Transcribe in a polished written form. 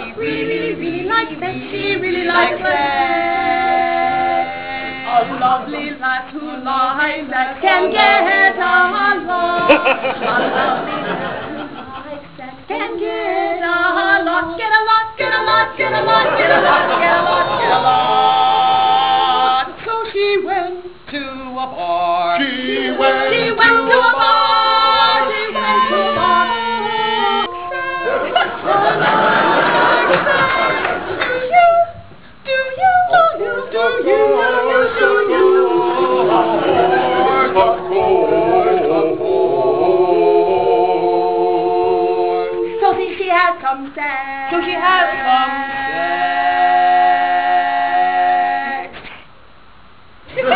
really likes sex. She really likes sex. A lovely lass who likes sex can get along. A lovely lass who likes sex can get a lot. Get a lot, get a lot, get a lot, get a lot, get a lot, get a lot. So she went to a bar. She went to a bar. She went to a bar. So she has some sex.